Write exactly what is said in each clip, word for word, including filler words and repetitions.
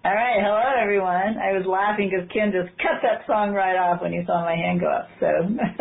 All right, hello everyone. I was laughing because Ken just cut that song right off when he saw my hand go up. So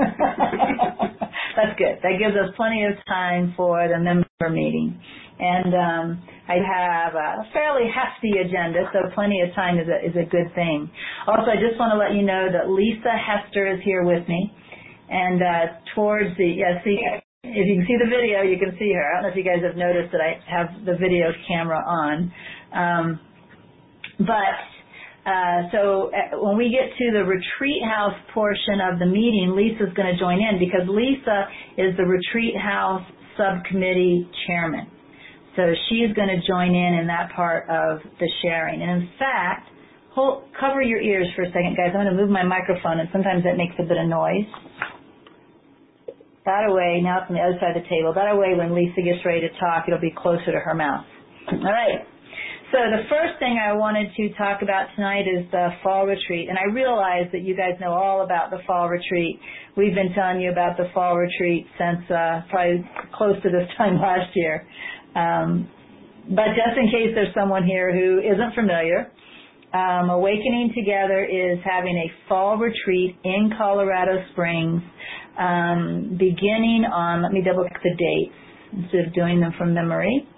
that's good. That gives us plenty of time for the member meeting. And um, I have a fairly hefty agenda, so plenty of time is a, is a good thing. Also, I just want to let you know that Lisa Hester is here with me. And uh, towards the, yeah, see, if you can see the video, you can see her. I don't know if you guys have noticed that I have the video camera on. Um, but uh, so uh, when we get to the retreat house portion of the meeting, Lisa's going to join in because Lisa is the retreat house subcommittee chairman. So she's going to join in in that part of the sharing. And in fact, hold, cover your ears for a second, guys. I'm going to move my microphone, and sometimes that makes a bit of noise. That way, now it's on the other side of the table. That way, when Lisa gets ready to talk, it'll be closer to her mouth. All right. So the first thing I wanted to talk about tonight is the fall retreat. And I realize that you guys know all about the fall retreat. We've been telling you about the fall retreat since uh, probably close to this time last year. Um, but just in case there's someone here who isn't familiar, um, Awakening Together is having a fall retreat in Colorado Springs um, beginning on, let me double check the dates instead of doing them from memory.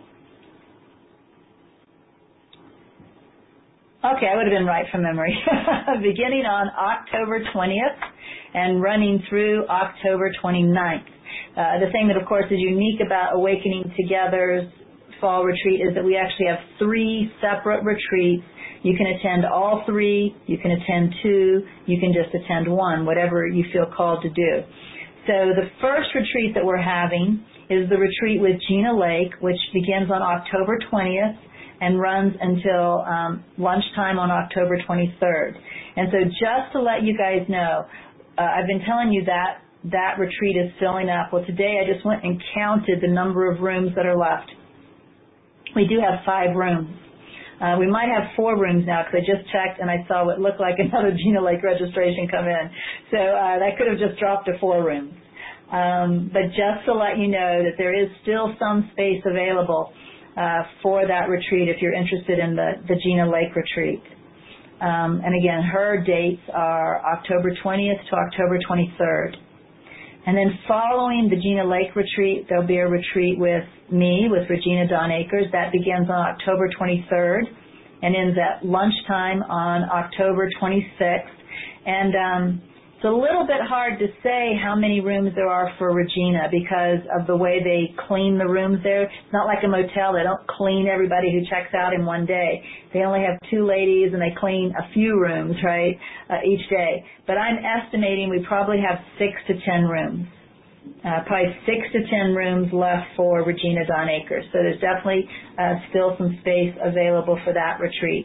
Okay, I would have been right from memory. Beginning on October twentieth and running through October twenty-ninth. Uh, the thing that, of course, is unique about Awakening Together's fall retreat is that we actually have three separate retreats. You can attend all three, you can attend two, you can just attend one, whatever you feel called to do. So the first retreat that we're having is the retreat with Gina Lake, which begins on October twentieth. And runs until um, lunchtime on October twenty-third. And so just to let you guys know, uh, I've been telling you that that retreat is filling up. Well, today I just went and counted the number of rooms that are left. We do have five rooms. Uh, we might have four rooms now because I just checked and I saw what looked like another Gina Lake registration come in. So uh, that could have just dropped to four rooms. Um, but just to let you know that there is still some space available Uh, for that retreat if you're interested in the, the Gina Lake retreat. Um, and again, her dates are October twentieth to October twenty-third. And then following the Gina Lake retreat, there'll be a retreat with me, with Regina Dawn Akers. That begins on October twenty-third and ends at lunchtime on October twenty-sixth. And um, it's a little bit hard to say how many rooms there are for Regina because of the way they clean the rooms there. It's not like a motel. They don't clean everybody who checks out in one day. They only have two ladies and they clean a few rooms, right, uh, each day. But I'm estimating we probably have six to ten rooms. Uh, probably six to ten rooms left for Regina Dawn Akers. So there's definitely uh, still some space available for that retreat.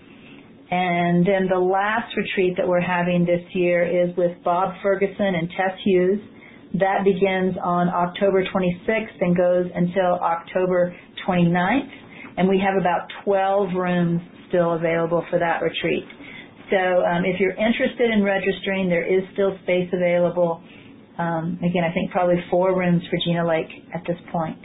And then the last retreat that we're having this year is with Bob Ferguson and Tess Hughes. That begins on October twenty-sixth and goes until October twenty-ninth. And we have about twelve rooms still available for that retreat. So um, if you're interested in registering, there is still space available. Um, again, I think probably four rooms for Gina Lake at this point.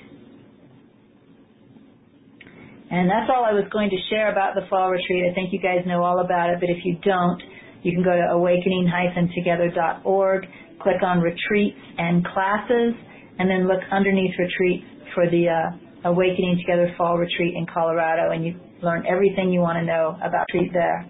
And that's all I was going to share about the fall retreat. I think you guys know all about it, but if you don't, you can go to awakening dash together dot org, click on retreats and classes, and then look underneath retreats for the uh, Awakening Together fall retreat in Colorado, and you learn everything you want to know about retreat there.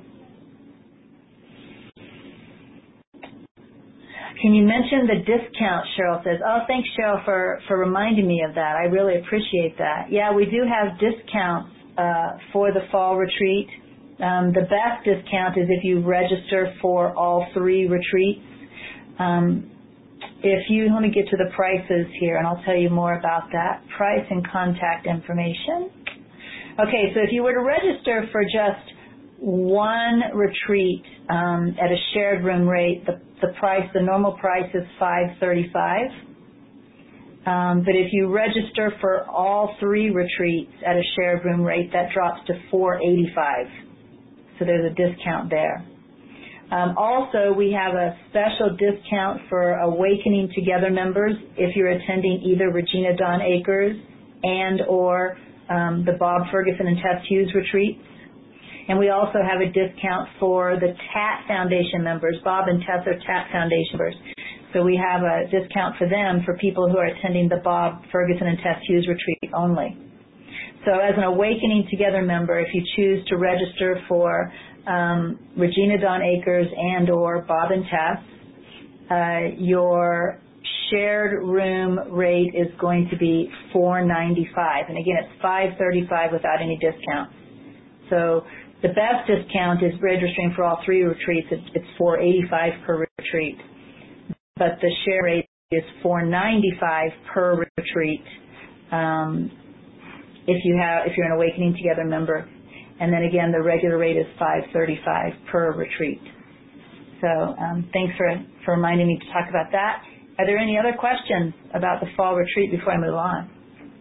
Can you mention the discount, Cheryl says. Oh, thanks, Cheryl, for, for reminding me of that. I really appreciate that. Yeah, we do have discounts uh, for the fall retreat. Um, the best discount is if you register for all three retreats. Um, if you, let me get to the prices here, and I'll tell you more about that. Price and contact information. Okay, so if you were to register for just one retreat um, at a shared room rate, the, the price, the normal price is five thirty-five. Um, but if you register for all three retreats at a shared room rate, that drops to four eighty-five. So there's a discount there. Um, also, we have a special discount for Awakening Together members if you're attending either Regina Dawn Akers and or um, the Bob Ferguson and Tess Hughes retreats. And we also have a discount for the T A T Foundation members. Bob and Tess are T A T Foundation members. So we have a discount for them for people who are attending the Bob Ferguson and Tess Hughes retreat only. So as an Awakening Together member, if you choose to register for um, Regina Dawn Akers and or Bob and Tess, uh, your shared room rate is going to be four ninety-five, and again it's five thirty-five without any discount. So the best discount is registering for all three retreats. It's, it's four eighty-five per retreat, but the share rate is four ninety-five per retreat um, if you have if you're an Awakening Together member, and then again the regular rate is five thirty-five per retreat. So um, thanks for for reminding me to talk about that. Are there any other questions about the fall retreat before I move on?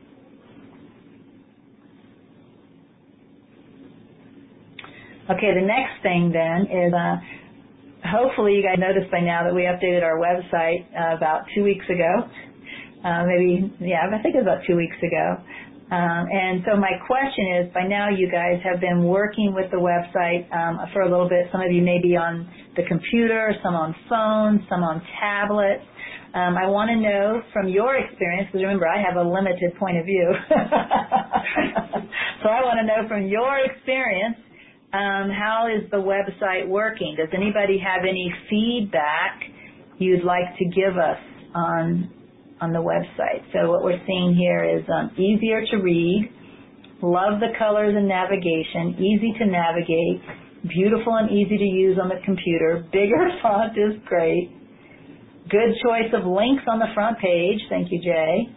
Okay, the next thing then is uh, hopefully you guys noticed by now that we updated our website uh, about two weeks ago. Uh, maybe, yeah, I think it was about two weeks ago. Um, and so my question is, by now you guys have been working with the website um, for a little bit. Some of you may be on the computer, some on phones, some on tablets. Um, I want to know from your experience, because remember, I have a limited point of view. So I want to know from your experience, um, how is the website working? Does anybody have any feedback you'd like to give us on on the website? So what we're seeing here is um, easier to read, love the colors and navigation, easy to navigate, beautiful and easy to use on the computer, bigger font is great. Good choice of links on the front page. Thank you, Jay.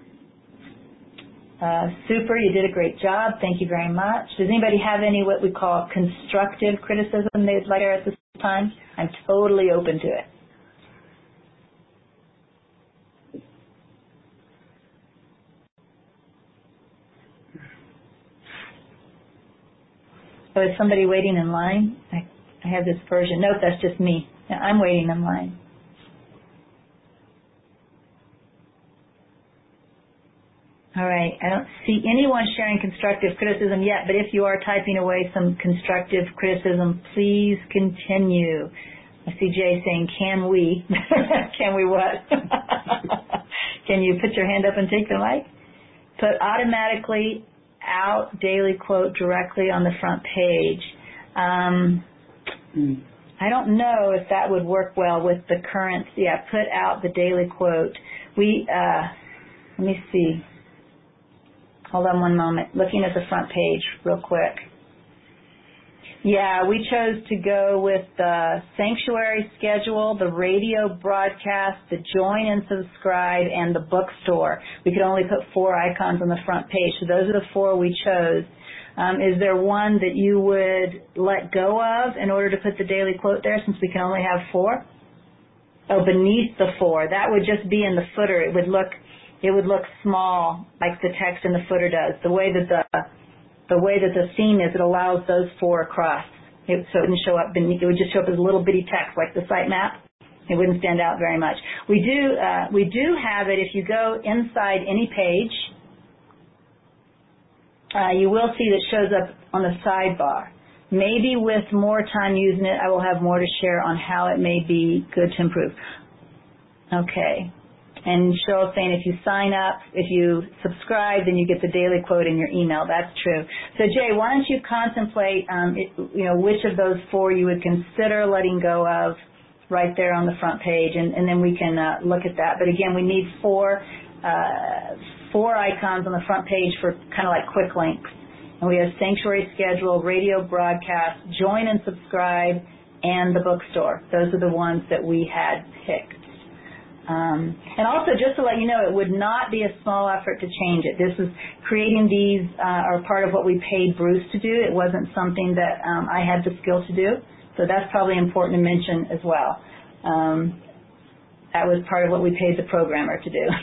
Uh, super, you did a great job. Thank you very much. Does anybody have any what we call constructive criticism they'd like to share at this time? I'm totally open to it. So is somebody waiting in line? I, I have this version. Nope, that's just me. I'm waiting in line. All right, I don't see anyone sharing constructive criticism yet, but if you are typing away some constructive criticism, please continue. I see Jay saying, can we? Can we what? Can you put your hand up and take the mic? Put automatically out daily quote directly on the front page. Um, mm. I don't know if that would work well with the current, yeah, put out the daily quote. We, uh, let me see. Hold on one moment. Looking at the front page real quick. Yeah, we chose to go with the sanctuary schedule, the radio broadcast, the join and subscribe, and the bookstore. We could only put four icons on the front page, so those are the four we chose. Um, is there one that you would let go of in order to put the daily quote there, since we can only have four? Oh, beneath the four. That would just be in the footer. It would look It would look small, like the text in the footer does. The way that the the way that the theme is, it allows those four across. It, so it wouldn't show up beneath. It would just show up as a little bitty text, like the site map. It wouldn't stand out very much. We do uh, we do have it. If you go inside any page, uh, you will see that it shows up on the sidebar. Maybe with more time using it, I will have more to share on how it may be good to improve. Okay. And Cheryl's saying if you sign up, if you subscribe, then you get the daily quote in your email. That's true. So Jay, why don't you contemplate, um, it, you know, which of those four you would consider letting go of right there on the front page, and, and then we can uh, look at that. But again, we need four, uh, four icons on the front page for kind of like quick links. And we have sanctuary schedule, radio broadcast, join and subscribe, and the bookstore. Those are the ones that we had picked. Um, and also, just to let you know, it would not be a small effort to change it. This is creating these uh, are part of what we paid Bruce to do. It wasn't something that um, I had the skill to do, so that's probably important to mention as well. Um, that was part of what we paid the programmer to do.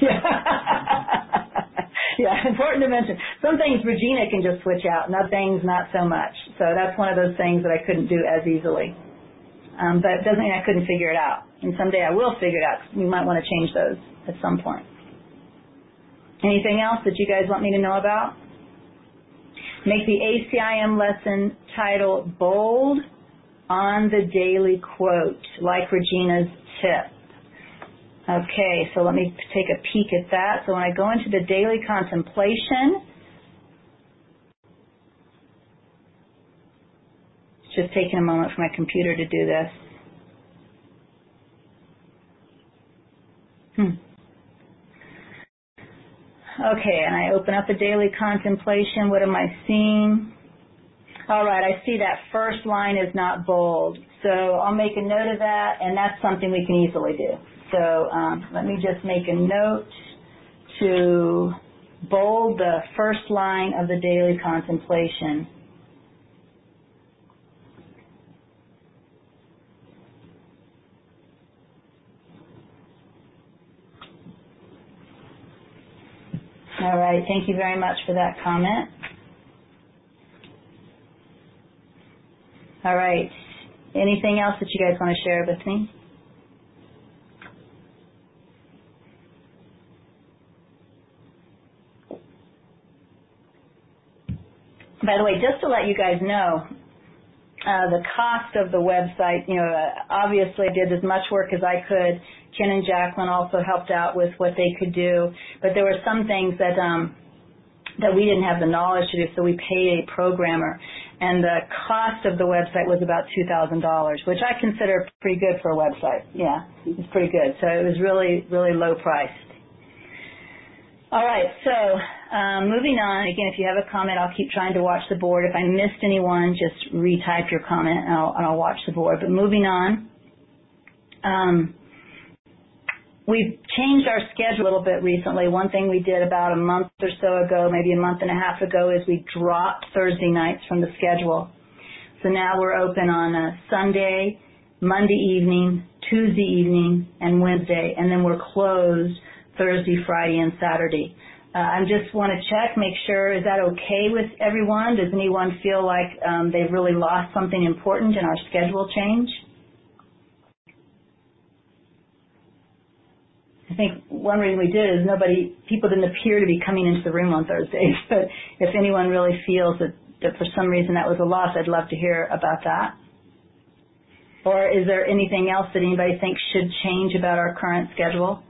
Yeah, important to mention. Some things Regina can just switch out, and other things not so much. So that's one of those things that I couldn't do as easily. Um, but it doesn't mean I couldn't figure it out. And someday I will figure it out. We might want to change those at some point. Anything else that you guys want me to know about? Make the A C I M lesson title bold on the daily quote, like Regina's tip. Okay, so let me take a peek at that. So when I go into the daily contemplation, it's just taking a moment for my computer to do this. Hmm. Okay, and I open up a daily contemplation. What am I seeing? All right, I see that first line is not bold. So I'll make a note of that, and that's something we can easily do. So um, let me just make a note to bold the first line of the daily contemplation. All right, thank you very much for that comment. All right, anything else that you guys want to share with me? By the way, just to let you guys know, uh, the cost of the website, you know, uh, obviously I did as much work as I could. Ken and Jacqueline also helped out with what they could do, but there were some things that um, that we didn't have the knowledge to do, so we paid a programmer. And the cost of the website was about two thousand dollars, which I consider pretty good for a website. Yeah, it's pretty good. So it was really, really low priced. All right, so um, moving on. Again, if you have a comment, I'll keep trying to watch the board. If I missed anyone, just retype your comment and I'll, and I'll watch the board. But moving on, um, we've changed our schedule a little bit recently. One thing we did about a month or so ago, maybe a month and a half ago, is we dropped Thursday nights from the schedule. So now we're open on a Sunday, Monday evening, Tuesday evening, and Wednesday, and then we're closed Thursday, Friday, and Saturday. Uh, I just want to check, make sure, is that okay with everyone? Does anyone feel like um, they've really lost something important in our schedule change? I think one reason we did is nobody, people didn't appear to be coming into the room on Thursdays, but if anyone really feels that, that for some reason that was a loss, I'd love to hear about that. Or is there anything else that anybody thinks should change about our current schedule?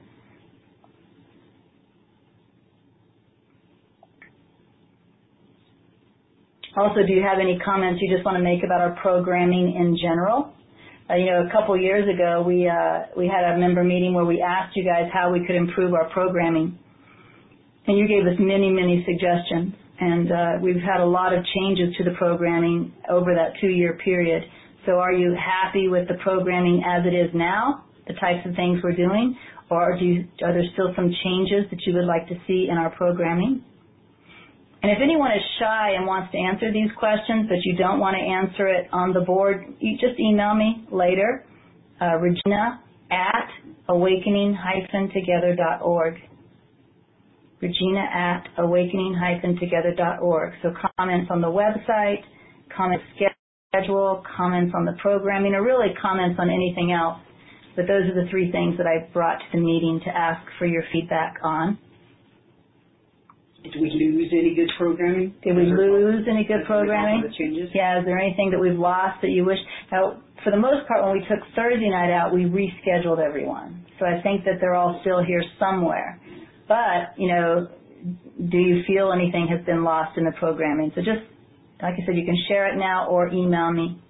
Also, do you have any comments you just want to make about our programming in general? Uh, you know, a couple years ago, we uh, we had a member meeting where we asked you guys how we could improve our programming, and you gave us many, many suggestions. And uh, we've had a lot of changes to the programming over that two-year period. So, are you happy with the programming as it is now, the types of things we're doing, or do you, are there still some changes that you would like to see in our programming? And if anyone is shy and wants to answer these questions, but you don't want to answer it on the board, you just email me later, uh, Regina at awakening dash together dot org. Regina at awakening dash together dot org. So comments on the website, comments schedule, comments on the programming, or really comments on anything else. But those are the three things that I brought to the meeting to ask for your feedback on. Did we lose any good programming? Did we lose any good programming? The changes? Yeah, is there anything that we've lost that you wish? Now, for the most part, when we took Thursday night out, we rescheduled everyone. So I think that they're all still here somewhere. But, you know, do you feel anything has been lost in the programming? So just, like I said, you can share it now or email me.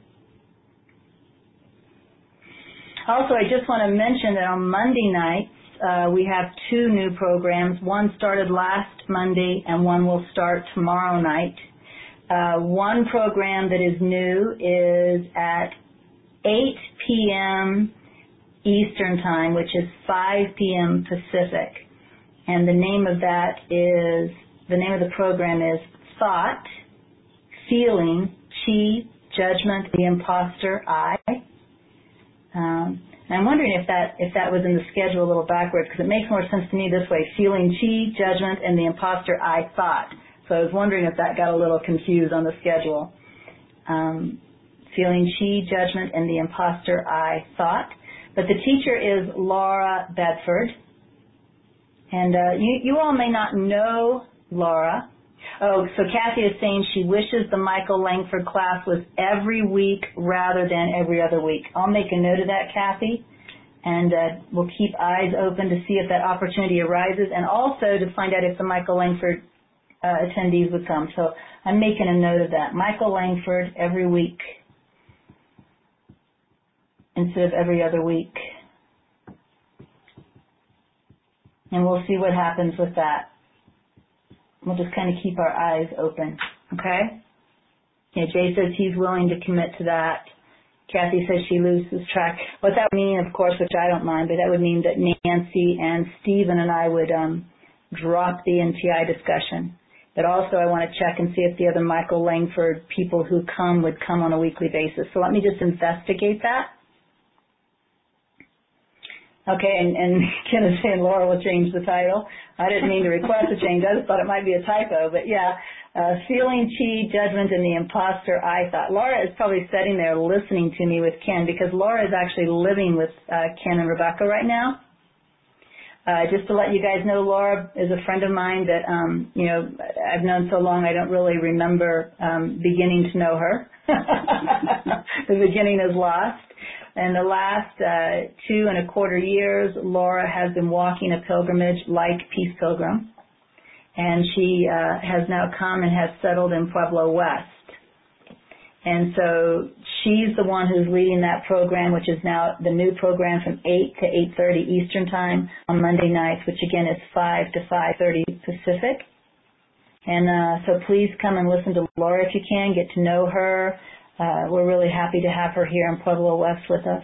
Also, I just want to mention that on Monday nights, Uh, we have two new programs. One started last Monday and one will start tomorrow night. Uh, one program that is new is at eight p.m. Eastern Time, which is five p.m. Pacific. And the name of that is, the name of the program is Thought, Feeling, Chi, Judgment, the Imposter, I. Um, And I'm wondering if that if that was in the schedule a little backwards, because it makes more sense to me this way: feeling, chi, judgment, and the imposter, I, thought. So I was wondering if that got a little confused on the schedule. Um, feeling, chi, judgment, and the imposter, I, thought. But the teacher is Laura Bedford. And uh, you, you all may not know Laura. Oh, so Kathy is saying she wishes the Michael Langford class was every week rather than every other week. I'll make a note of that, Kathy, and uh, we'll keep eyes open to see if that opportunity arises, and also to find out if the Michael Langford uh, attendees would come. So I'm making a note of that. Michael Langford every week instead of every other week. And we'll see what happens with that. We'll just kind of keep our eyes open, okay? Yeah, Jay says he's willing to commit to that. Kathy says she loses track. What that would mean, of course, which I don't mind, but that would mean that Nancy and Stephen and I would um, drop the N T I discussion. But also I want to check and see if the other Michael Langford people who come would come on a weekly basis. So let me just investigate that. Okay, and, and Ken is saying Laura will change the title. I didn't mean to request a change. I just thought it might be a typo. But yeah, uh, feeling, chi, judgment, and the imposter I thought. Laura is probably sitting there listening to me with Ken because Laura is actually living with uh, Ken and Rebecca right now. Uh, just to let you guys know, Laura is a friend of mine that, um, you know, I've known so long I don't really remember um, beginning to know her. The beginning is lost. In the last uh, two and a quarter years, Laura has been walking a pilgrimage like Peace Pilgrim, and she uh, has now come and has settled in Pueblo West. And so she's the one who's leading that program, which is now the new program from eight to eight thirty Eastern Time on Monday nights, which again is five to five thirty Pacific. And uh, so please come and listen to Laura if you can, get to know her. Uh, we're really happy to have her here in Pueblo West with us.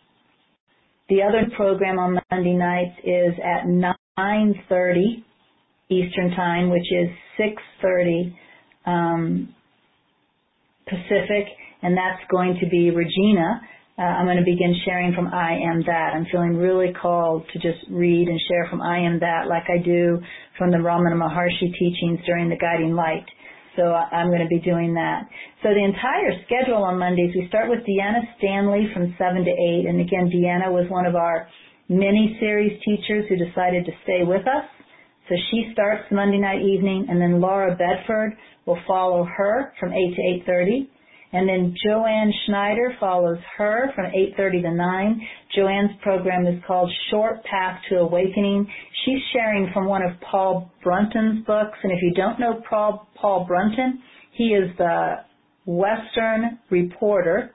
The other program on Monday nights is at nine thirty Eastern Time, which is six thirty um, Pacific, and that's going to be Regina. Uh, I'm going to begin sharing from I Am That. I'm feeling really called to just read and share from I Am That like I do from the Ramana Maharshi teachings during the Guiding Light. So I'm going to be doing that. So the entire schedule on Mondays, we start with Deanna Stanley from seven to eight. And again, Deanna was one of our mini-series teachers who decided to stay with us. So she starts Monday night evening, and then Laura Bedford will follow her from eight to eight thirty. And then Joanne Schneider follows her from eight thirty to nine. Joanne's program is called Short Path to Awakening. She's sharing from one of Paul Brunton's books. And if you don't know Paul, Paul Brunton, he is the Western reporter,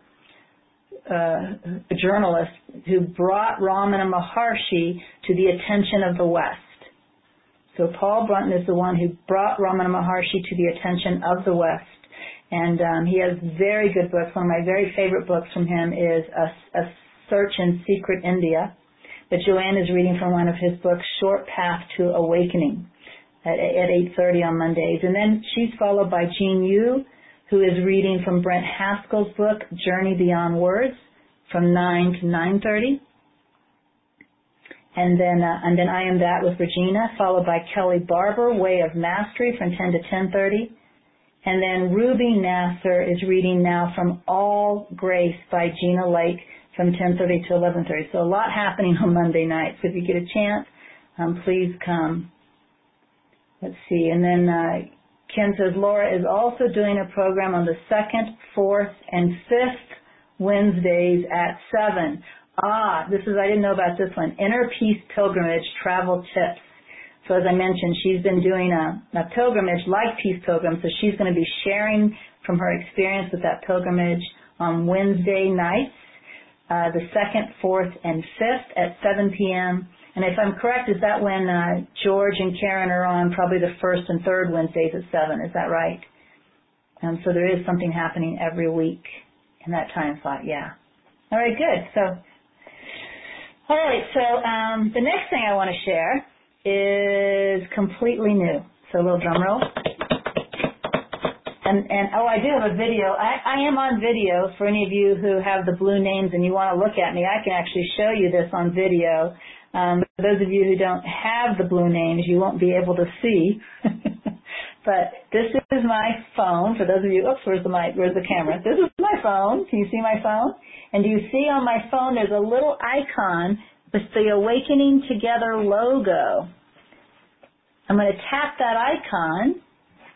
uh, a journalist who brought Ramana Maharshi to the attention of the West. So Paul Brunton is the one who brought Ramana Maharshi to the attention of the West. And um, he has very good books. One of my very favorite books from him is A, a Search in Secret India. But Joanne is reading from one of his books, Short Path to Awakening, at, at eight thirty on Mondays. And then she's followed by Jean Yu, who is reading from Brent Haskell's book, Journey Beyond Words, from nine to nine thirty. And then, uh, and then I Am That with Regina, followed by Kelly Barber, Way of Mastery, from ten to ten thirty. And then Ruby Nasser is reading now from All Grace by Gina Lake from ten thirty to eleven thirty. So a lot happening on Monday nights. If you get a chance, um, please come. Let's see. And then uh, Ken says Laura is also doing a program on the second, fourth, and fifth Wednesdays at seven. Ah, this is, I didn't know about this one. Inner Peace Pilgrimage Travel Tips. So as I mentioned, she's been doing a, a pilgrimage like Peace Pilgrim, so she's going to be sharing from her experience with that pilgrimage on Wednesday nights, uh, the second, fourth, and fifth at seven p.m. And if I'm correct, is that when uh, George and Karen are on probably the first and third Wednesdays at seven? Is that right? Um, so there is something happening every week in that time slot, yeah. All right, good. So, all right, so um, the next thing I want to share is completely new. So a little drum roll. And, and oh, I do have a video. I, I am on video for any of you who have the blue names and you want to look at me. I can actually show you this on video. Um, for those of you who don't have the blue names, you won't be able to see. But this is my phone. For those of you, oops, where's the mic? Where's the camera? This is my phone. Can you see my phone? And do you see on my phone there's a little icon with the Awakening Together logo. I'm going to tap that icon,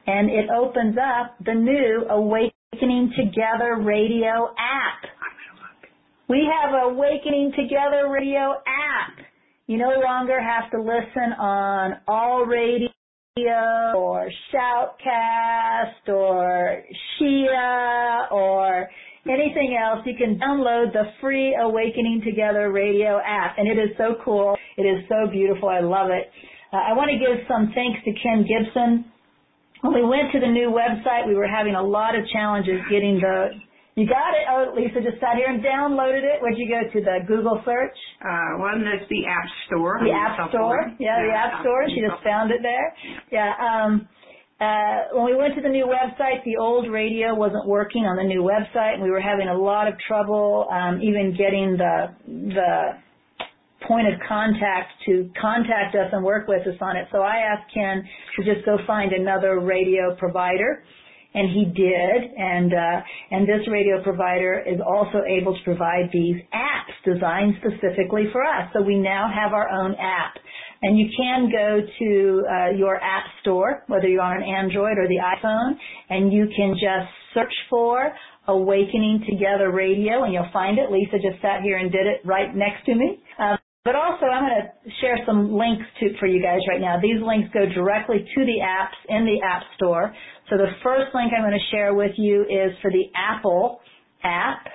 and it opens up the new Awakening Together Radio app. We have Awakening Together Radio app. You no longer have to listen on All Radio or Shoutcast or Shia or anything else. You can download the free Awakening Together Radio app, and it is so cool. It is so beautiful. I love it. Uh, I want to give some thanks to Ken Gibson. When we went to the new website, we were having a lot of challenges getting the You got it? Oh, Lisa just sat here and downloaded it. Where'd you go to, the Google search? Uh, well, that's the App Store. The App Store. Yeah, the App Store. She just found it there. Yeah. Um, uh, when we went to the new website, the old radio wasn't working on the new website, and we were having a lot of trouble um, even getting the the point of contact to contact us and work with us on it. So I asked Ken to just go find another radio provider. And he did, and uh, and this radio provider is also able to provide these apps designed specifically for us. So we now have our own app. And you can go to uh, your app store, whether you're on an Android or the iPhone, and you can just search for Awakening Together Radio, and you'll find it. Lisa just sat here and did it right next to me. Um, But also, I'm going to share some links to, for you guys right now. These links go directly to the apps in the App Store. So the first link I'm going to share with you is for the Apple app.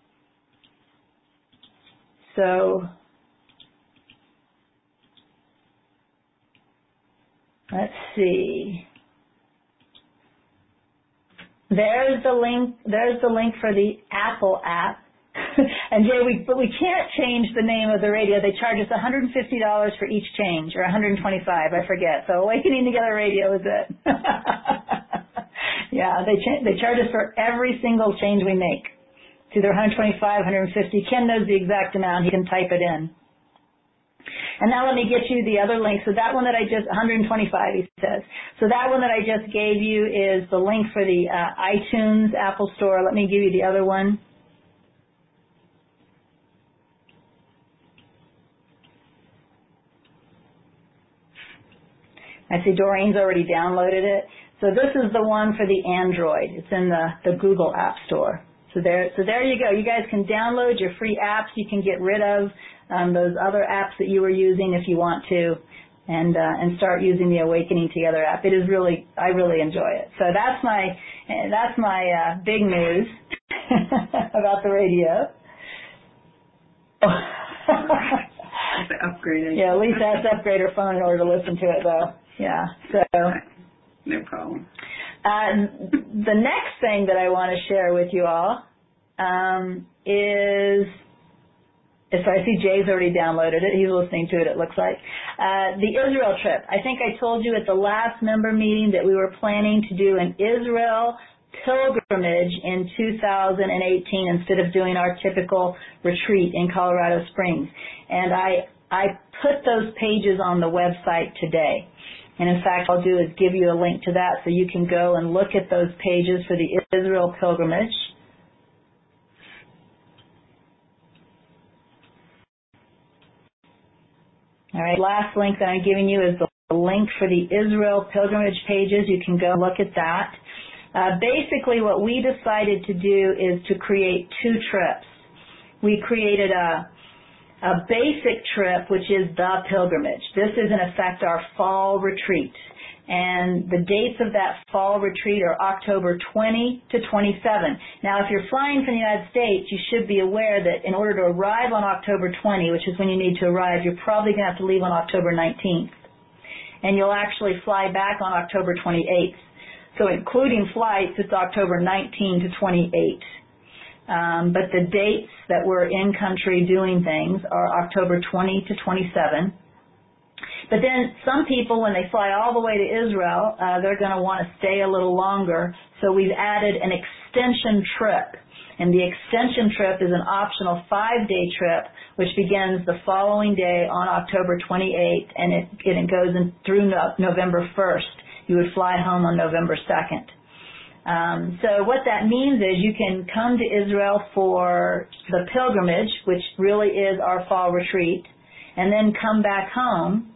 So let's see. There's the link. There's the link for the Apple app. And Jay, we, but we can't change the name of the radio. They charge us one hundred fifty dollars for each change, or one hundred twenty-five dollars, I forget. So Awakening Together Radio is it. Yeah, they cha- they charge us for every single change we make. It's either one hundred twenty-five dollars, one hundred fifty dollars. Ken knows the exact amount. He can type it in. And now let me get you the other link. So that one that I just, one hundred twenty-five, he says. So that one that I just gave you is the link for the uh, iTunes Apple Store. Let me give you the other one. I see Doreen's already downloaded it. So this is the one for the Android. It's in the, the Google App Store. So there, so there you go. You guys can download your free apps. You can get rid of um, those other apps that you were using if you want to, and uh, and start using the Awakening Together app. It is really, I really enjoy it. So that's my that's my uh, big news about the radio. That's the upgrade. Yeah, Lisa has to upgrade her phone in order to listen to it, though. Yeah, so. No problem. Uh, the next thing that I want to share with you all um, is, so I see Jay's already downloaded it. He's listening to it, it looks like. Uh, the Israel trip. I think I told you at the last member meeting that we were planning to do an Israel pilgrimage in two thousand eighteen instead of doing our typical retreat in Colorado Springs. And I, I put those pages on the website today. And in fact, I'll do is give you a link to that so you can go and look at those pages for the Israel pilgrimage. All right, last link that I'm giving you is the link for the Israel pilgrimage pages. You can go look at that. Uh, basically, what we decided to do is to create two trips. We created a A basic trip, which is the pilgrimage. This is, in effect, our fall retreat. And the dates of that fall retreat are October twentieth to twenty-seventh. Now, if you're flying from the United States, you should be aware that in order to arrive on October twentieth, which is when you need to arrive, you're probably going to have to leave on October nineteenth. And you'll actually fly back on October twenty-eighth. So including flights, it's October nineteenth to twenty-eighth. Um, but the dates that we're in country doing things are October twentieth to twenty-seventh. But then some people, when they fly all the way to Israel, uh, they're going to want to stay a little longer. So we've added an extension trip. And the extension trip is an optional five-day trip, which begins the following day on October twenty-eighth, and it, and it goes in through no, November first. You would fly home on November second. Um, so what that means is you can come to Israel for the pilgrimage, which really is our fall retreat, and then come back home.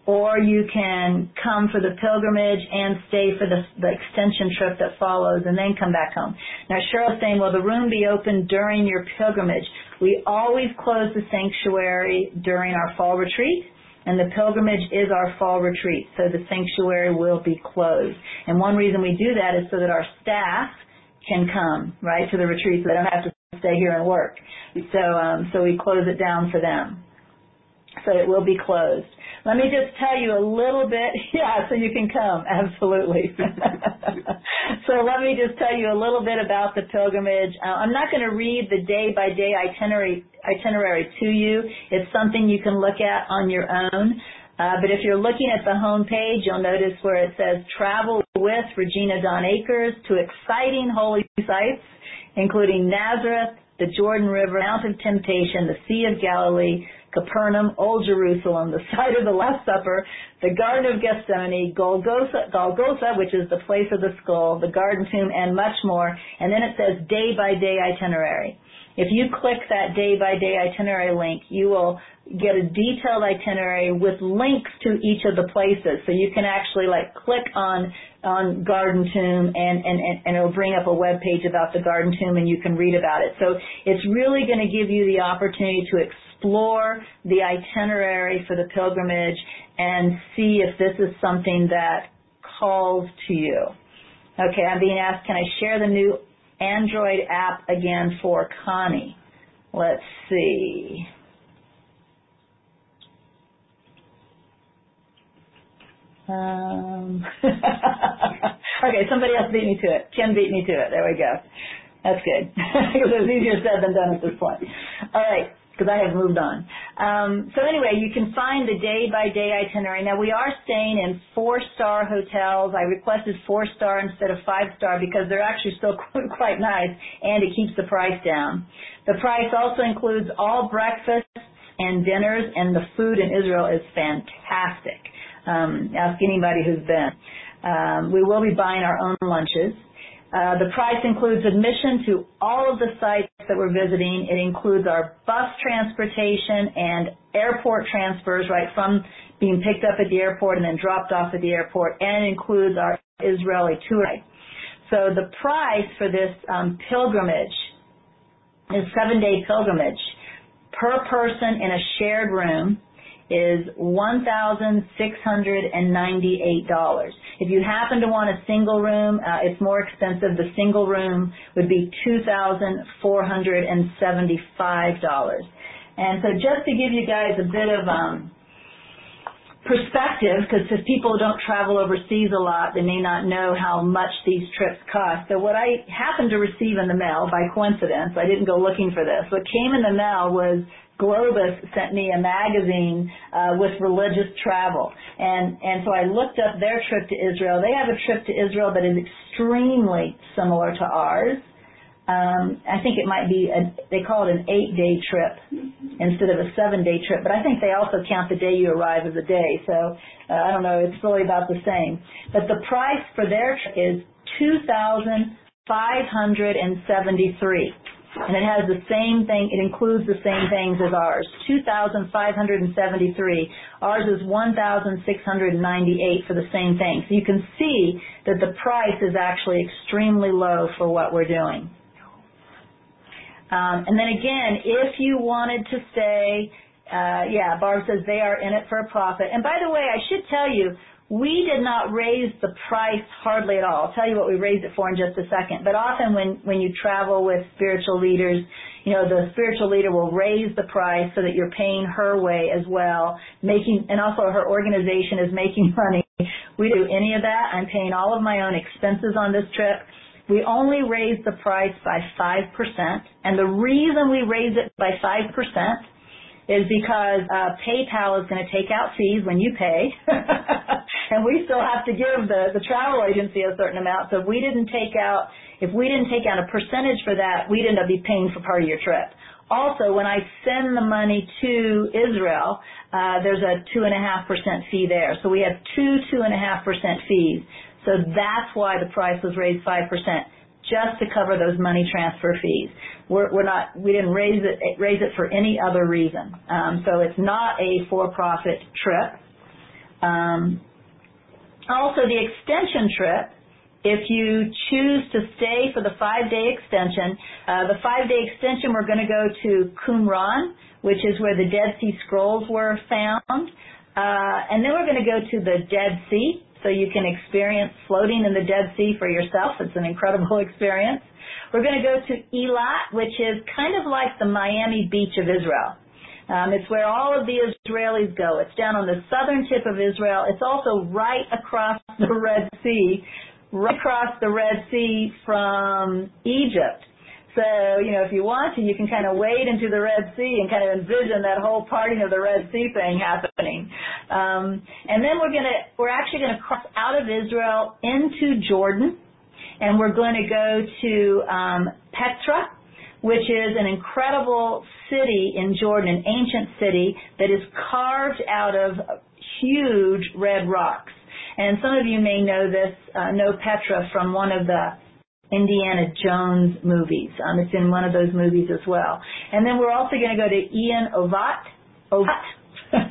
or you can come for the pilgrimage and stay for the, the extension trip that follows and then come back home. Now, Cheryl's saying, will the room be open during your pilgrimage? We always close the sanctuary during our fall retreat, and the pilgrimage is our fall retreat, so the sanctuary will be closed. And one reason we do that is so that our staff can come, right, to the retreat, so they don't have to stay here and work. So, um, so we close it down for them. So it will be closed. Let me just tell you a little bit, yeah, so you can come, absolutely. So let me just tell you a little bit about the pilgrimage. Uh, I'm not going to read the day-by-day itinerary, itinerary to you. It's something you can look at on your own. Uh, but if you're looking at the home page, you'll notice where it says Travel with Regina Dawn Akers to exciting holy sites, including Nazareth, the Jordan River, Mount of Temptation, the Sea of Galilee, Capernaum, Old Jerusalem, the site of the Last Supper, the Garden of Gethsemane, Golgotha, Golgotha, which is the place of the skull, the Garden Tomb, and much more. And then it says day-by-day itinerary. If you click that day-by-day itinerary link, you will get a detailed itinerary with links to each of the places. So you can actually like click on on Garden Tomb and, and, and it'll bring up a web page about the Garden Tomb and you can read about it. So it's really going to give you the opportunity to explore the itinerary for the pilgrimage and see if this is something that calls to you. Okay, I'm being asked, can I share the new Android app again for Connie? Let's see. Um, okay, somebody else beat me to it. Kim beat me to it. There we go. That's good. Because it was easier said than done at this point. All right, because I have moved on. Um, so anyway, you can find the day-by-day itinerary. Now, we are staying in four-star hotels. I requested four-star instead of five-star because they're actually still quite nice, and it keeps the price down. The price also includes all breakfasts and dinners, and the food in Israel is fantastic. Um, ask anybody who's been. Um, we will be buying our own lunches. Uh, the price includes admission to all of the sites that we're visiting. It includes our bus transportation and airport transfers, right, from being picked up at the airport and then dropped off at the airport, and it includes our Israeli tour. So the price for this um, pilgrimage, this seven-day pilgrimage, per person in a shared room is one thousand six hundred ninety-eight dollars. If you happen to want a single room, uh, it's more expensive. The single room would be two thousand four hundred seventy-five dollars. And so just to give you guys a bit of um, perspective, because if people don't travel overseas a lot, they may not know how much these trips cost. So what I happened to receive in the mail, by coincidence, I didn't go looking for this, what came in the mail was Globus sent me a magazine uh, with religious travel. And, and so I looked up their trip to Israel. They have a trip to Israel that is extremely similar to ours. Um, I think it might be, a, they call it an eight-day trip instead of a seven-day trip. But I think they also count the day you arrive as a day. So uh, I don't know, it's really about the same. But the price for their trip is two thousand five hundred seventy-three dollars. And it has the same thing, it includes the same things as ours, two thousand five hundred seventy-three. Ours is one thousand six hundred ninety-eight for the same thing. So you can see that the price is actually extremely low for what we're doing. Um, and then again, if you wanted to stay, uh, yeah, Barb says they are in it for a profit. And by the way, I should tell you, we did not raise the price hardly at all. I'll tell you what we raised it for in just a second. But often when, when you travel with spiritual leaders, you know, the spiritual leader will raise the price so that you're paying her way as well, making, and also her organization is making money. We don't do any of that. I'm paying all of my own expenses on this trip. We only raised the price by five percent. And the reason we raised it by five percent is because uh, PayPal is going to take out fees when you pay, and we still have to give the, the travel agency a certain amount. So if we didn't take out, if we didn't take out a percentage for that, we'd end up be paying for part of your trip. Also, when I send the money to Israel, uh, there's a two and a half percent fee there. So we have two two and a half percent fees. So that's why the price was raised five percent. Just to cover those money transfer fees. We're, we're not, we didn't raise it, raise it for any other reason. Um, so it's not a for-profit trip. Um, also, the extension trip, if you choose to stay for the five-day extension, uh, the five-day extension, we're going to go to Qumran, which is where the Dead Sea Scrolls were found. Uh, and then we're going to go to the Dead Sea, so you can experience floating in the Dead Sea for yourself. It's an incredible experience. We're going to go to Eilat, which is kind of like the Miami Beach of Israel. Um, it's where all of the Israelis go. It's down on the southern tip of Israel. It's also right across the Red Sea, right across the Red Sea from Egypt. So, you know, if you want to, you can kind of wade into the Red Sea and kind of envision that whole parting of the Red Sea thing happening. Um, and then we're going to, we're actually going to cross out of Israel into Jordan, and we're going to go to um, Petra, which is an incredible city in Jordan, an ancient city that is carved out of huge red rocks. And some of you may know this, uh, know Petra from one of the Indiana Jones movies. Um, it's in one of those movies as well. And then we're also going to go to Ian Ovat, Ovat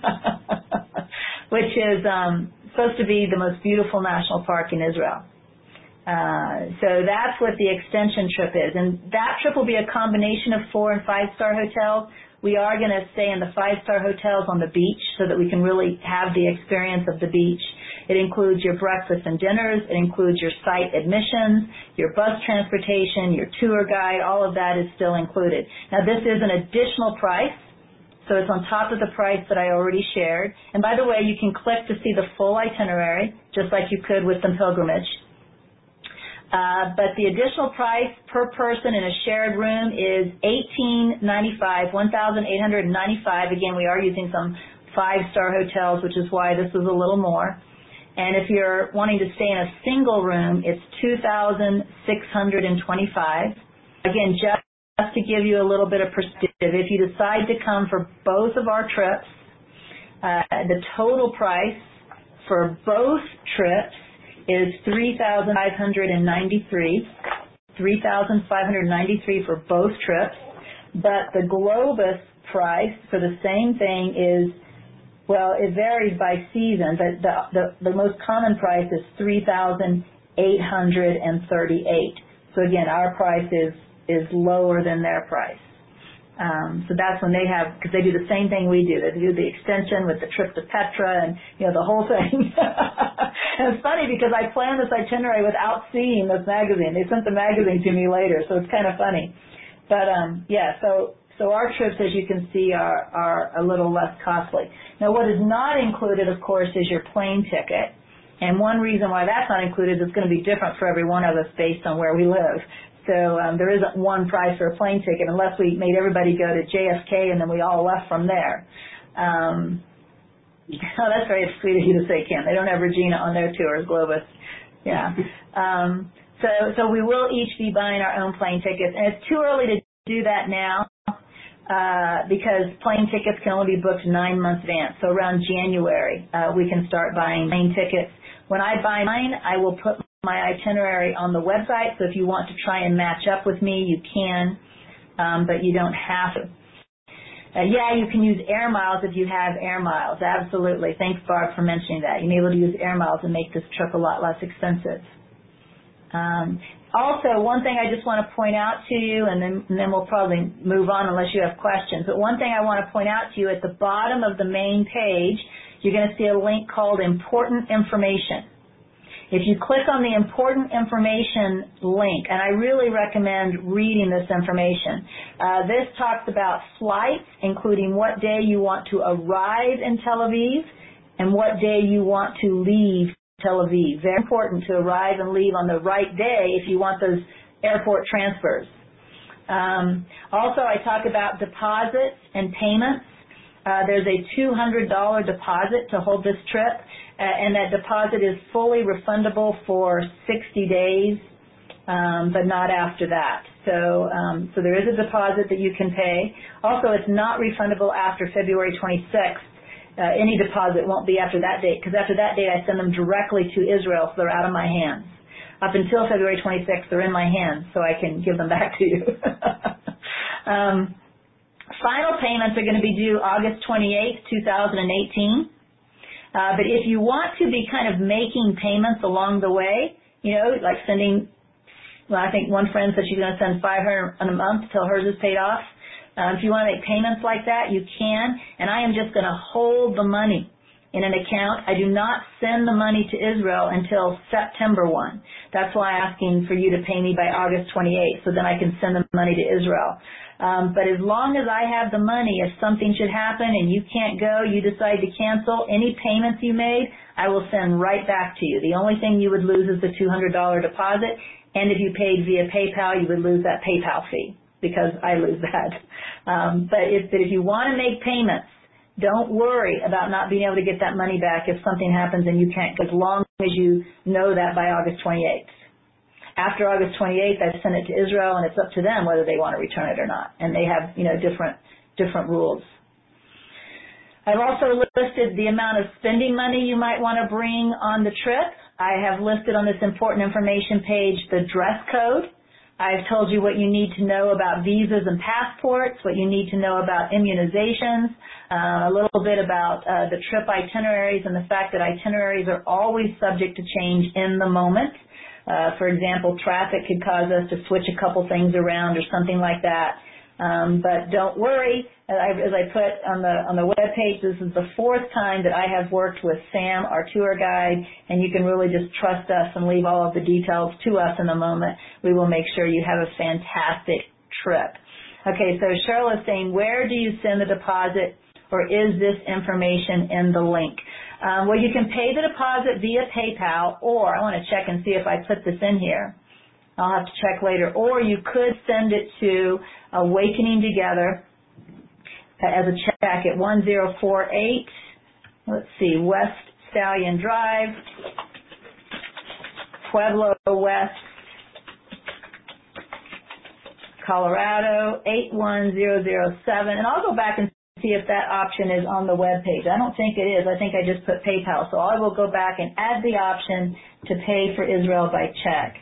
which is um, supposed to be the most beautiful national park in Israel. Uh, so that's what the extension trip is. And that trip will be a combination of four and five-star hotels. We are going to stay in the five-star hotels on the beach so that we can really have the experience of the beach. It includes your breakfast and dinners. It includes your site admissions, your bus transportation, your tour guide. All of that is still included. Now, this is an additional price, so it's on top of the price that I already shared. And by the way, you can click to see the full itinerary, just like you could with the pilgrimage. Uh, but the additional price per person in a shared room is eighteen ninety-five, one thousand eight hundred ninety-five. Again, we are using some five-star hotels, which is why this is a little more. And if you're wanting to stay in a single room, it's two thousand six hundred twenty-five. Again, just to give you a little bit of perspective, if you decide to come for both of our trips, uh, the total price for both trips is three thousand five hundred ninety-three, three thousand five hundred ninety-three for both trips. But the Globus price for the same thing is, well, it varies by season, but the the, the most common price is three thousand eight hundred thirty-eight. So again, our price is is lower than their price. Um, so that's when they have, because they do the same thing we do. They do the extension with the trip to Petra and, you know, the whole thing. And it's funny because I planned this itinerary without seeing this magazine. They sent the magazine to me later, so it's kind of funny. But, um, yeah, so so our trips, as you can see, are, are a little less costly. Now, what is not included, of course, is your plane ticket. And one reason why that's not included is it's going to be different for every one of us based on where we live. So um, there isn't one price for a plane ticket unless we made everybody go to J F K and then we all left from there. Um, oh, that's very sweet of you to say, Kim. They don't have Regina on their tours, Globus. Yeah. Um, so, so we will each be buying our own plane tickets. And it's too early to do that now uh, because plane tickets can only be booked nine months in advance. So around January, uh, we can start buying plane tickets. When I buy mine, I will put my itinerary on the website, so if you want to try and match up with me, you can, um, but you don't have to. Uh, yeah, you can use air miles if you have air miles, absolutely. Thanks, Barb, for mentioning that. You'll be able to use air miles and make this trip a lot less expensive. Um, also, one thing I just want to point out to you, and then, and then we'll probably move on unless you have questions, but one thing I want to point out to you, at the bottom of the main page, you're going to see a link called Important Information. If you click on the important information link, and I really recommend reading this information, uh, this talks about flights, including what day you want to arrive in Tel Aviv and what day you want to leave Tel Aviv. Very important to arrive and leave on the right day if you want those airport transfers. Um, also, I talk about deposits and payments. Uh, there's a two hundred dollars deposit to hold this trip. Uh, and that deposit is fully refundable for sixty days, um, but not after that. So, um, so there is a deposit that you can pay. Also, it's not refundable after February twenty-sixth. Uh, any deposit won't be after that date, because after that date I send them directly to Israel, so they're out of my hands. Up until February twenty-sixth, they're in my hands, so I can give them back to you. um, final payments are going to be due August twenty-eighth, two thousand eighteen. Uh, but if you want to be kind of making payments along the way, you know, like sending, well, I think one friend said she's going to send five hundred dollars a month till hers is paid off. Uh, if you want to make payments like that, you can. And I am just going to hold the money in an account. I do not send the money to Israel until September first. That's why I'm asking for you to pay me by August twenty-eighth, so then I can send the money to Israel. Um, but as long as I have the money, if something should happen and you can't go, you decide to cancel, any payments you made, I will send right back to you. The only thing you would lose is the two hundred dollars deposit, and if you paid via PayPal, you would lose that PayPal fee, because I lose that. Um, but, if, but if you want to make payments, don't worry about not being able to get that money back if something happens and you can't, as long as you know that by August twenty-eighth. After August twenty-eighth, I send it to Israel, and it's up to them whether they want to return it or not. And they have, you know, different different rules. I've also listed the amount of spending money you might want to bring on the trip. I have listed on this important information page the dress code. I've told you what you need to know about visas and passports, what you need to know about immunizations, uh, a little bit about uh, the trip itineraries and the fact that itineraries are always subject to change in the moment. Uh, for example, traffic could cause us to switch a couple things around or something like that. Um, but don't worry, as I, as I put on the on the web page, this is the fourth time that I have worked with Sam, our tour guide, and you can really just trust us and leave all of the details to us in a moment. We will make sure you have a fantastic trip. Okay, so Cheryl is saying, where do you send the deposit, or is this information in the link? Um, well, you can pay the deposit via PayPal, or I want to check and see if I put this in here. I'll have to check later. Or you could send it to Awakening Together as a check at one zero four eight, let's see, West Stallion Drive, Pueblo West, Colorado, eight one zero zero seven. And I'll go back and see if that option is on the web page. I don't think it is. I think I just put PayPal. So I will go back and add the option to pay for Israel by check.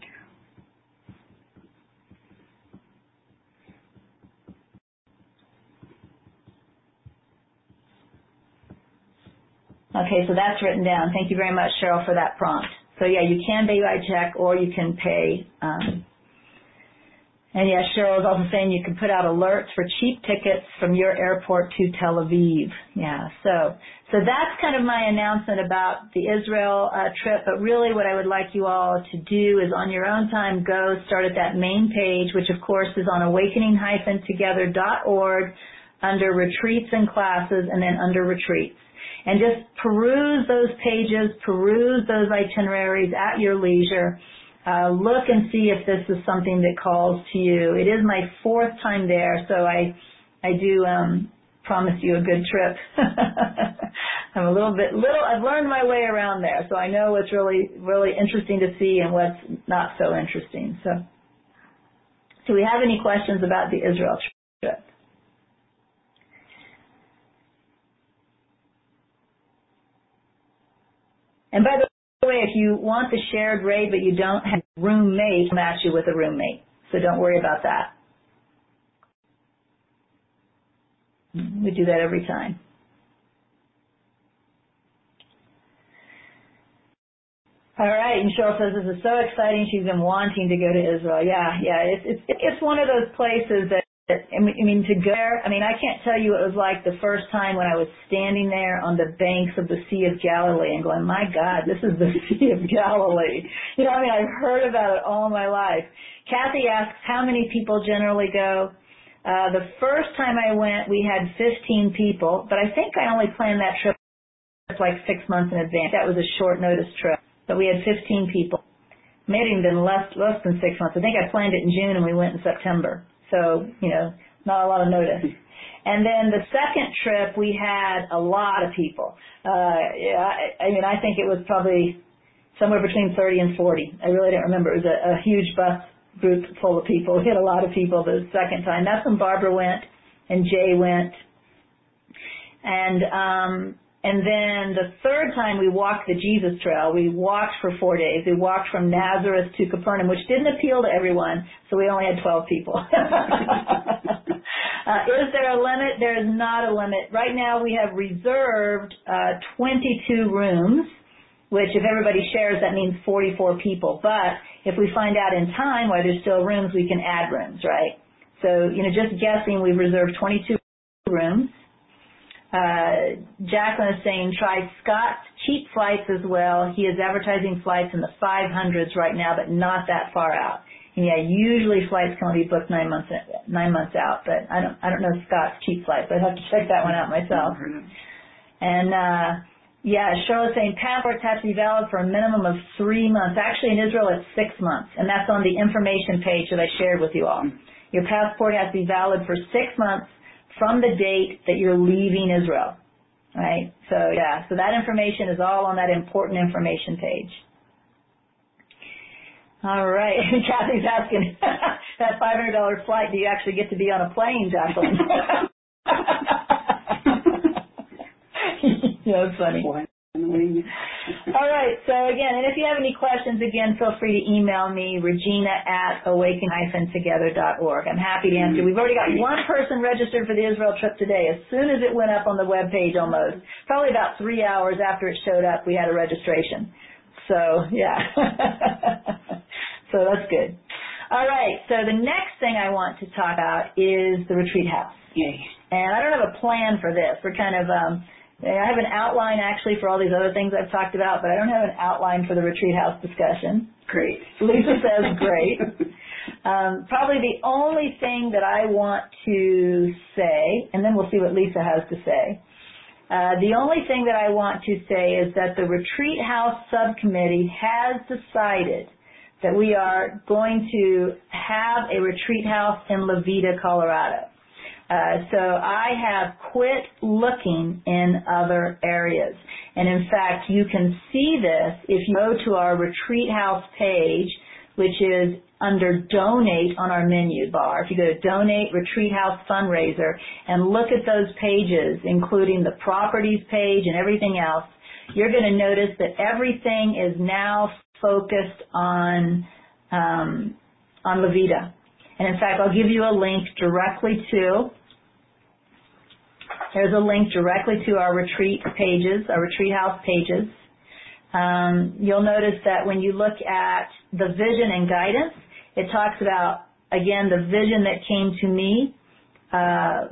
Okay, so that's written down. Thank you very much, Cheryl, for that prompt. So yeah, you can pay by check, or you can pay. Um, and yeah, Cheryl is also saying you can put out alerts for cheap tickets from your airport to Tel Aviv. Yeah, so so that's kind of my announcement about the Israel uh, trip. But really, what I would like you all to do is, on your own time, go start at that main page, which of course is on awakening dash together dot org under retreats and classes, and then under retreats. And just peruse those pages, peruse those itineraries at your leisure. Uh, look and see if this is something that calls to you. It is my fourth time there, so I I do um, promise you a good trip. I'm a little bit little. I've learned my way around there, so I know what's really really interesting to see and what's not so interesting. So, do we have any questions about the Israel trip? And by the way, if you want the shared rate but you don't have a roommate, I'll match you with a roommate. So don't worry about that. We do that every time. All right, and Cheryl says this is so exciting. She's been wanting to go to Israel. Yeah, yeah, it's it's it's one of those places that. I mean, to go there, I mean, I can't tell you what it was like the first time when I was standing there on the banks of the Sea of Galilee and going, my God, this is the Sea of Galilee. You know, I mean, I've heard about it all my life. Kathy asks, how many people generally go? Uh, the first time I went, we had fifteen people, but I think I only planned that trip like six months in advance. That was a short notice trip, but we had fifteen people. May have even been less, less than six months. I think I planned it in June and we went in September. So, you know, not a lot of notice. And then the second trip, we had a lot of people. Uh, yeah, I, I mean, I think it was probably somewhere between thirty and forty. I really don't remember. It was a, a huge bus group full of people. We had a lot of people the second time. That's when Barbara went and Jay went. And um, and then the third time we walked the Jesus Trail. We walked for four days. We walked from Nazareth to Capernaum, which didn't appeal to everyone, so we only had twelve people. Uh, is there a limit? There is not a limit. Right now we have reserved uh, twenty-two rooms, which if everybody shares, that means forty-four people. But if we find out in time while there's still rooms, we can add rooms, right? So, you know, just guessing, we've reserved twenty-two rooms. Uh, Jacqueline is saying try Scott's cheap flights as well. He is advertising flights in the five hundreds right now, but not that far out. And yeah, usually flights can only be booked nine months nine months out, but I don't I don't know Scott's cheap flights. I'd have to check that one out myself. And uh, yeah, Charlotte's saying passports have to be valid for a minimum of three months. Actually, in Israel, it's six months, and that's on the information page that I shared with you all. Your passport has to be valid for six months from the date that you're leaving Israel, right? So yeah, so that information is all on that important information page. All right, Kathy's asking, that five hundred dollars flight, do you actually get to be on a plane, Jacqueline? Yeah, that's funny. All right, so again, and if you have any questions, again, feel free to email me, Regina at awaken dash together dot org. I'm happy to answer. We've already got one person registered for the Israel trip today. As soon as it went up on the web page almost, probably about three hours after it showed up, we had a registration. So, yeah. So that's good. All right, so the next thing I want to talk about is the retreat house. Yay. And I don't have a plan for this. We're kind of... Um, I have an outline actually for all these other things I've talked about, but I don't have an outline for the retreat house discussion. Great. Lisa says great. Um, probably the only thing that I want to say, and then we'll see what Lisa has to say. Uh, the only thing that I want to say is that the retreat house subcommittee has decided that we are going to have a retreat house in Levita, Colorado. Uh, so I have quit looking in other areas. And in fact, you can see this if you go to our retreat house page, which is under donate on our menu bar. If you go to donate retreat house fundraiser and look at those pages, including the properties page and everything else, you're going to notice that everything is now focused on, um, on Levita. And in fact, I'll give you a link directly to, there's a link directly to our retreat pages, our retreat house pages. Um, you'll notice that when you look at the vision and guidance, it talks about, again, the vision that came to me, uh,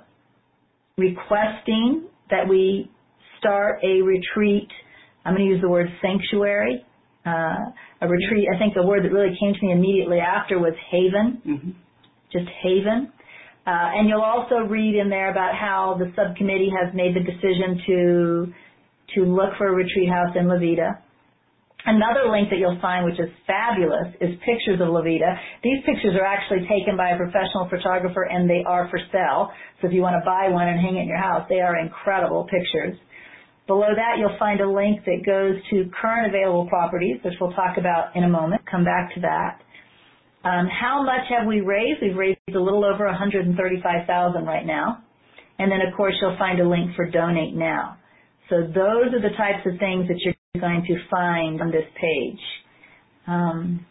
requesting that we start a retreat. I'm going to use the word sanctuary. Uh, a retreat, I think the word that really came to me immediately after was haven. Mm-hmm. Just haven. Uh, and you'll also read in there about how the subcommittee has made the decision to to look for a retreat house in Levita. Another link that you'll find, which is fabulous, is pictures of Levita. These pictures are actually taken by a professional photographer, and they are for sale. So if you want to buy one and hang it in your house, they are incredible pictures. Below that, you'll find a link that goes to current available properties, which we'll talk about in a moment. Come back to that. Um, how much have we raised? We've raised a little over one hundred thirty-five thousand dollars right now. And then, of course, you'll find a link for Donate Now. So those are the types of things that you're going to find on this page. Um,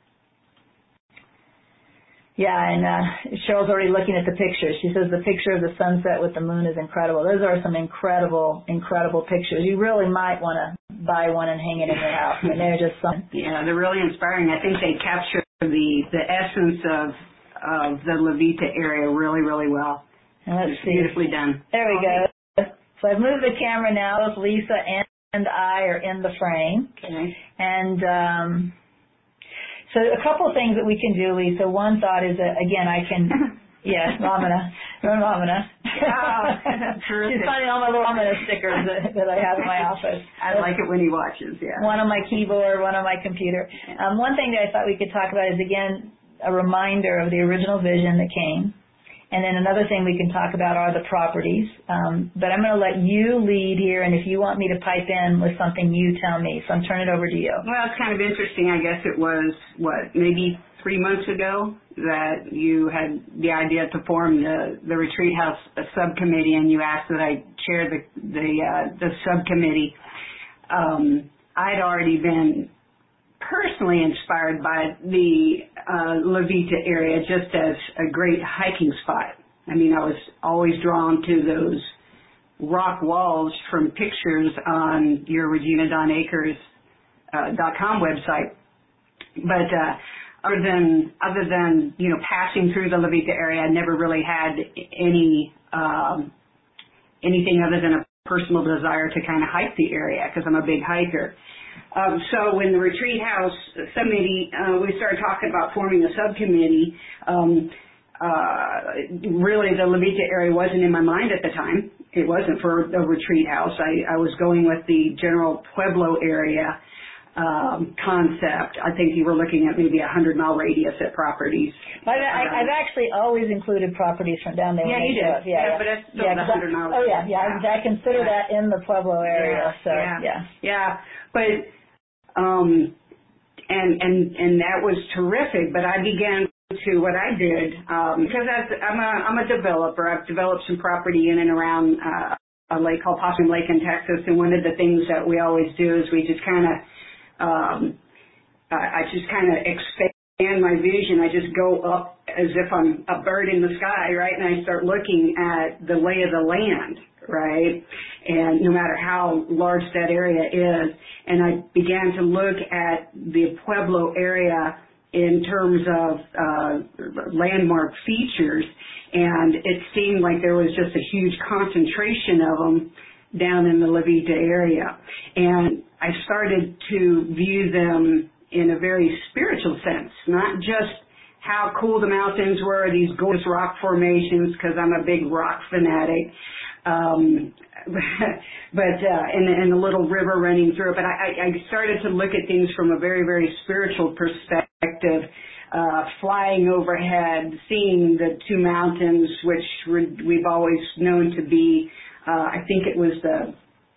yeah, and uh, Cheryl's already looking at the pictures. She says the picture of the sunset with the moon is incredible. Those are some incredible, incredible pictures. You really might want to buy one and hang it in your house. I mean, they're just something. Yeah, they're really inspiring. I think they capture the the essence of of the Levita area really, really well. And let's it's see. Beautifully done. There we go. So I've moved the camera now. Both Lisa and, and I are in the frame. Okay. And um, so a couple of things that we can do, Lisa. One thought is that, again, I can, yes, Ramana, Ramana. Yeah, She's finding all my little Ramana stickers that, that I have in my office. I like it when he watches, yeah. One on my keyboard, one on my computer. Um, one thing that I thought we could talk about is, again, a reminder of the original vision that came. And then another thing we can talk about are the properties. Um, but I'm going to let you lead here, and if you want me to pipe in with something, you tell me. So I'm turning it over to you. Well, it's kind of interesting. I guess it was, what, maybe three months ago that you had the idea to form the, the retreat house subcommittee, and you asked that I chair the, the, uh, the subcommittee. Um, I'd already been personally inspired by the uh, Levita area just as a great hiking spot. I mean, I was always drawn to those rock walls from pictures on your Regina Dawn Acres uh, dot com website. But uh, other than other than you know passing through the La Veta area, I never really had any um, anything other than a personal desire to kind of hike the area because I'm a big hiker. Um, so when the retreat house subcommittee, uh, we started talking about forming a subcommittee. Um, uh, really, the La Veta area wasn't in my mind at the time. It wasn't for a retreat house. I, I was going with the general Pueblo area um, concept. I think you were looking at maybe a hundred mile radius at properties. I've, I, I've actually always included properties from down there. Yeah, you did. Yeah, yeah, yeah, but that's still yeah, the hundred mile. Oh yeah, yeah. I, I consider yeah. that in the Pueblo area. Yeah, so yeah, yeah, yeah. But um, and and and that was terrific. But I began to what I did um, because as I'm a I'm a developer. I've developed some property in and around uh, a lake called Possum Lake in Texas. And one of the things that we always do is we just kind of um, I, I just kind of expand my vision. I just go up as if I'm a bird in the sky, right? And I start looking at the lay of the land, right? And no matter how large that area is, and I began to look at the Pueblo area in terms of uh, landmark features, and it seemed like there was just a huge concentration of them down in the La Veta area. And I started to view them in a very spiritual sense, not just how cool the mountains were, these gorgeous rock formations, because I'm a big rock fanatic, um, but uh, and, and the little river running through it. But I, I started to look at things from a very, very spiritual perspective, uh, flying overhead, seeing the two mountains, which we've always known to be, uh, I think it was the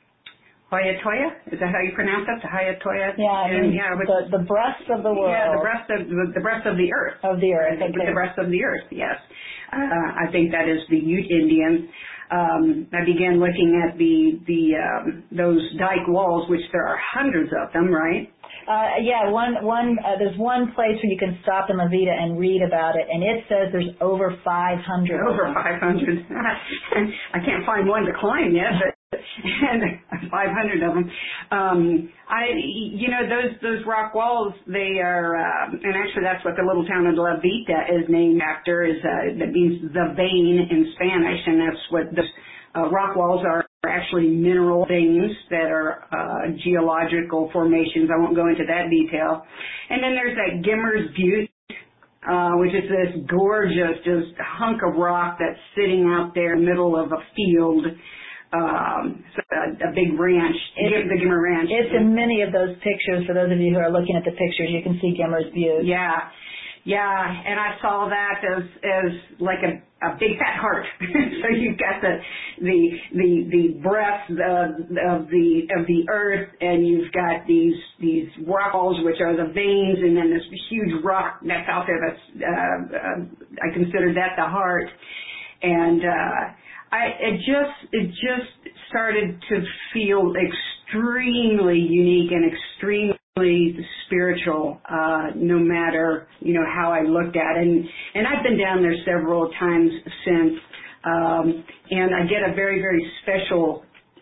Hoya Toya? Is that how you pronounce it? The Hoya Toya? Yeah, and, yeah yeah the, the breast of the world. Yeah, the breast of the, the breast of the earth. Of the earth. The, Okay. the breast of the earth, yes. Uh, I think that is the Ute Indians. Um, I began looking at the the um, those dike walls, which there are hundreds of them, right? Uh, yeah, one one uh, there's one place where you can stop in La Veta and read about it, and it says there's over five hundred. Over five hundred. I can't find one to climb yet, but and five hundred of them. Um, I, you know, those those rock walls. They are, uh, and actually that's what the little town of La Veta is named after. Is uh, that means the vein in Spanish, and that's what the uh, rock walls are. Actually mineral veins that are uh, geological formations. I won't go into that detail. And then there's that Gimmers Butte, uh, which is this gorgeous just hunk of rock that's sitting out there in the middle of a field, um, a, a big ranch, it's, the Gimmer Ranch. It's in many of those pictures. For those of you who are looking at the pictures, you can see Gimmers Butte. Yeah. Yeah, and I saw that as as like a, a big fat heart. So you've got the the the the breast of, of the of the earth, and you've got these these rock walls, which are the veins, and then this huge rock that's out there. That's uh, uh, I consider that the heart, and uh, I it just it just started to feel extremely unique and extremely spiritual, uh, no matter, you know, how I looked at it. And, and I've been down there several times since, um, and I get a very, very special,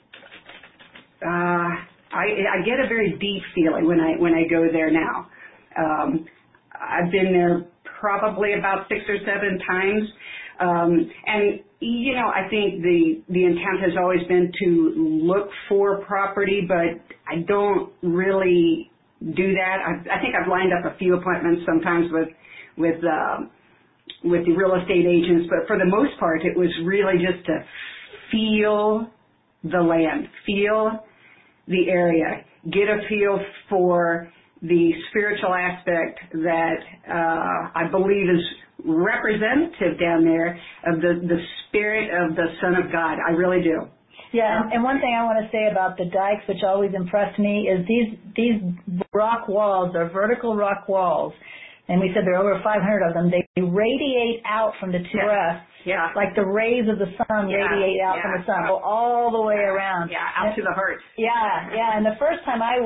uh, I, I get a very deep feeling when I, when I go there now. Um, I've been there probably about six or seven times. Um, and, you know, I think the, the intent has always been to look for property, but I don't really do that. I, I think I've lined up a few appointments sometimes with with um, with the real estate agents, but for the most part, it was really just to feel the land, feel the area, get a feel for the spiritual aspect that uh, I believe is representative down there of the, the spirit of the Son of God. I really do. Yeah, and one thing I want to say about the dikes, which always impressed me, is these these rock walls, they're vertical rock walls, and we said there are over five hundred of them. They radiate out from the two yeah. breasts, yeah. like the rays of the sun yeah. radiate out yeah. from the sun, go all the way around. Yeah, out and, to the heart. Yeah, yeah, and the first time I went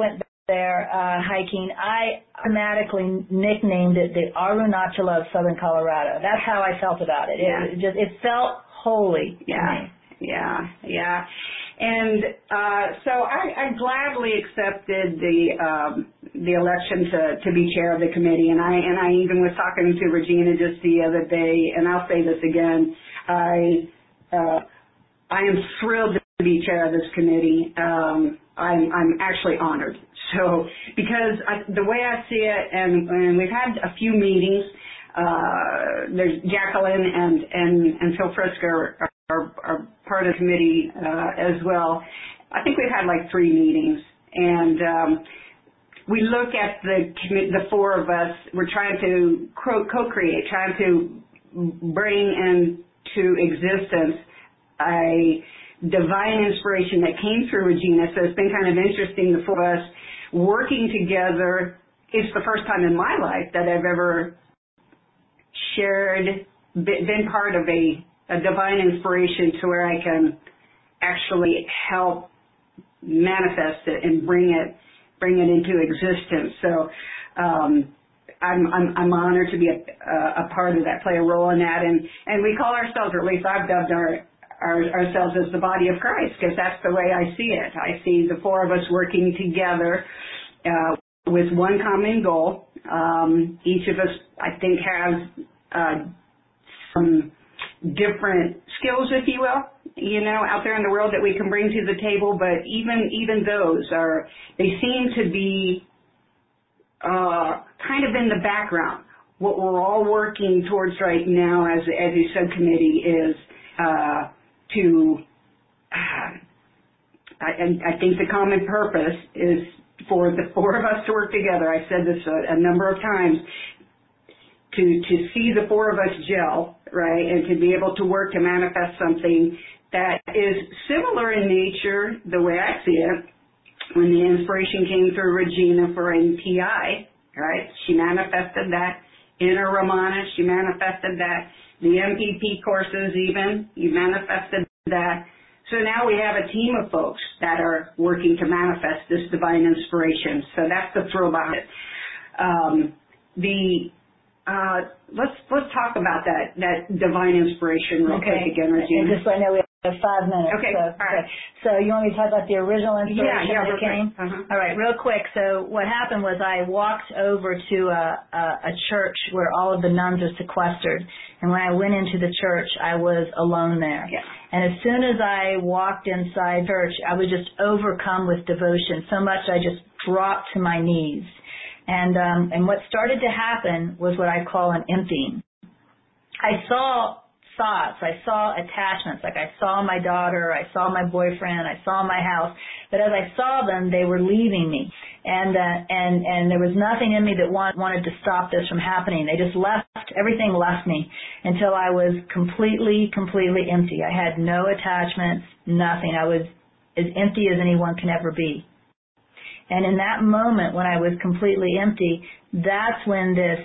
there uh, hiking, I automatically nicknamed it the Arunachala of Southern Colorado. That's how I felt about it. Yeah. It, it just it felt holy yeah. to me. Yeah, yeah. And uh, so I, I gladly accepted the um, the election to, to be chair of the committee, and I and I even was talking to Regina just the other day, and I'll say this again. I uh, I am thrilled to be chair of this committee. Um, I'm I'm actually honored. So because I, the way I see it, and, and we've had a few meetings. Uh, there's Jacqueline and and and Phil Frisker are, are, are part of the committee uh, as well. I think we've had like three meetings, and um, we look at the the four of us. We're trying to co-create, trying to bring into existence a divine inspiration that came through Regina. So it's been kind of interesting, the four of us working together. It's the first time in my life that I've ever shared, been part of a, a divine inspiration to where I can actually help manifest it and bring it, bring it into existence. So um, I'm, I'm, I'm honored to be a, a part of that, play a role in that, and, and we call ourselves, or at least I've dubbed our, our, ourselves as the body of Christ, because that's the way I see it. I see the four of us working together uh, with one common goal. Um, each of us, I think, has uh, some different skills, if you will, you know, out there in the world that we can bring to the table. But even even those are, they seem to be uh, kind of in the background. What we're all working towards right now as as a subcommittee is uh, to. Uh, I, I think the common purpose is for the four of us to work together. I said this a, a number of times, to, to see the four of us gel, right, and to be able to work to manifest something that is similar in nature, the way I see it, when the inspiration came through Regina for N P I, right, she manifested that. In her Romana, she manifested that. The M P P courses even, you manifested that. So now we have a team of folks that are working to manifest this divine inspiration. So that's the thrill about it. Um, the uh, let's let's talk about that that divine inspiration real Okay. quick again, Regina. And just so I know we have five minutes. Okay. So, All right. so you want me to talk about the original inspiration Yeah, yeah, that real came? quick. Uh-huh. All right, real quick. So what happened was I walked over to a, a, a church where all of the nuns are sequestered. And when I went into the church, I was alone there. Yeah. And as soon as I walked inside church, I was just overcome with devotion, so much I just dropped to my knees. And um, and what started to happen was what I call an emptying. I saw thoughts, I saw attachments, like I saw my daughter, I saw my boyfriend, I saw my house, but as I saw them, they were leaving me. And uh, and and there was nothing in me that want, wanted to stop this from happening. They just left, everything left me until I was completely, completely empty. I had no attachments, nothing. I was as empty as anyone can ever be. And in that moment when I was completely empty, that's when this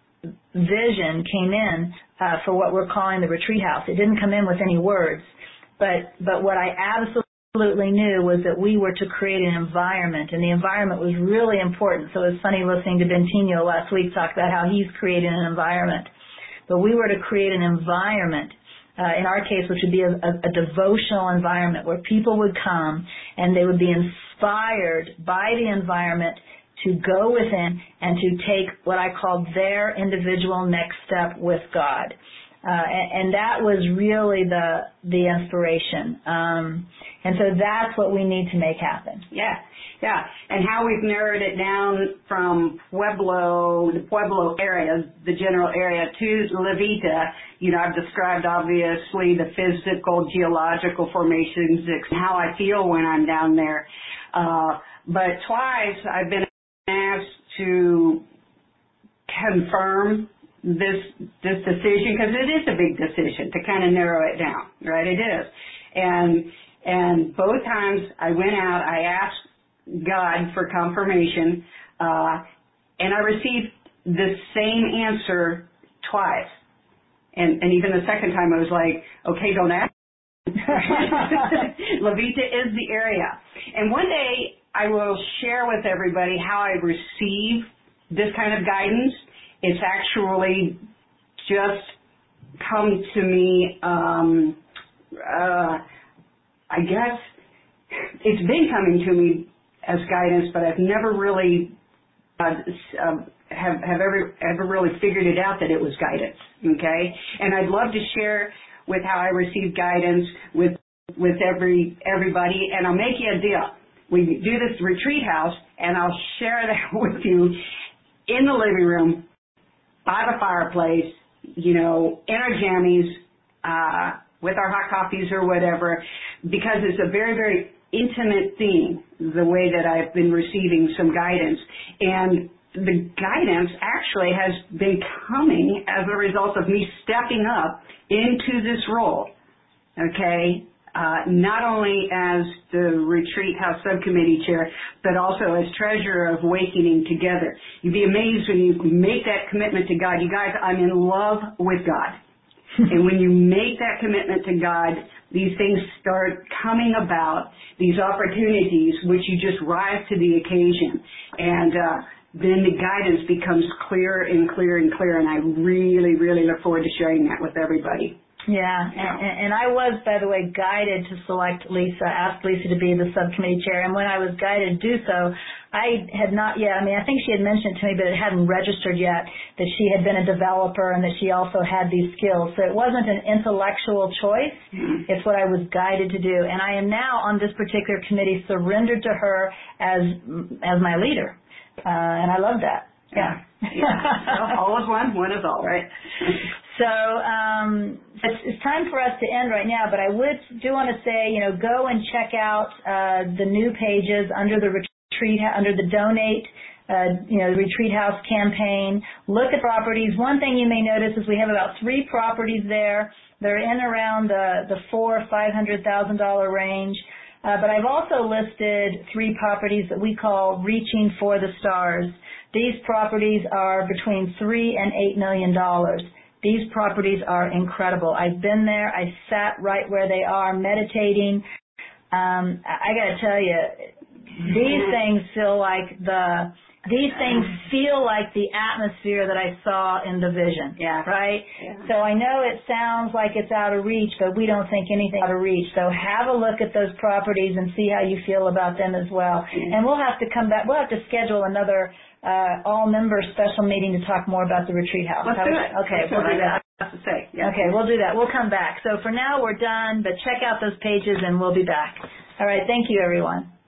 vision came in uh, for what we're calling the retreat house. It didn't come in with any words, but but what I absolutely knew was that we were to create an environment, and the environment was really important. So it was funny listening to Bentinho last week talk about how he's created an environment. But we were to create an environment, uh, in our case, which would be a, a, a devotional environment where people would come and they would be inspired by the environment to go within and to take what I call their individual next step with God. Uh, and, and that was really the the inspiration. Um, and so that's what we need to make happen. Yeah, yeah. And how we've narrowed it down from Pueblo, the Pueblo area, the general area, to La Vita. You know, I've described obviously the physical, geological formations, and how I feel when I'm down there. Uh, but twice I've been asked to confirm this this decision, because it is a big decision to kind of narrow it down, right? It is. And and both times I went out, I asked God for confirmation, uh, and I received the same answer twice. And, and even the second time I was like, okay, don't ask Levita is the area. And one day I will share with everybody how I receive this kind of guidance. It's actually just come to me, um, uh, I guess it's been coming to me as guidance, but I've never really uh, uh, have, have ever, ever really figured it out that it was guidance, okay? And I'd love to share with how I receive guidance with with every everybody, and I'll make you a deal. We do this retreat house, and I'll share that with you in the living room, by the fireplace, you know, in our jammies, uh, with our hot coffees or whatever, because it's a very, very intimate theme, the way that I've been receiving some guidance. And the guidance actually has been coming as a result of me stepping up into this role, okay? Uh, not only as the Retreat House Subcommittee Chair, but also as Treasurer of Awakening Together. You'd be amazed when you make that commitment to God. You guys, I'm in love with God. And when you make that commitment to God, these things start coming about, these opportunities, which you just rise to the occasion. And uh, then the guidance becomes clearer and clearer and clearer, and I really, really look forward to sharing that with everybody. Yeah, and, and I was, by the way, guided to select Lisa, asked Lisa to be the subcommittee chair, and when I was guided to do so, I had not yet, I mean, I think she had mentioned to me, but it hadn't registered yet that she had been a developer and that she also had these skills. So it wasn't an intellectual choice. Mm-hmm. It's what I was guided to do. And I am now on this particular committee surrendered to her as as my leader. Uh, and I love that. Yeah. yeah. All is one, one is all, right? So um, it's, it's time for us to end right now, but I would do want to say, you know, go and check out uh, the new pages under the retreat, under the donate, uh, you know, the Retreat House campaign. Look at properties. One thing you may notice is we have about three properties there. They're in around the the four or five hundred thousand dollar range. Uh, but I've also listed three properties that we call Reaching for the Stars. These properties are between three and eight million dollars. These properties are incredible. I've been there. I sat right where they are, meditating. Um, I, I got to tell you, these things feel like the these things feel like the atmosphere that I saw in the vision. Yeah. Right. Yeah. So I know it sounds like it's out of reach, but we don't think anything out of reach. So have a look at those properties and see how you feel about them as well. Mm-hmm. And we'll have to come back. We'll have to schedule another. Uh, all-member special meeting to talk more about the retreat house. Let's do it. Okay, That's we'll do that. I have to say. Yeah. Okay, we'll do that. We'll come back. So for now, we're done, but check out those pages and we'll be back. All right, thank you, everyone.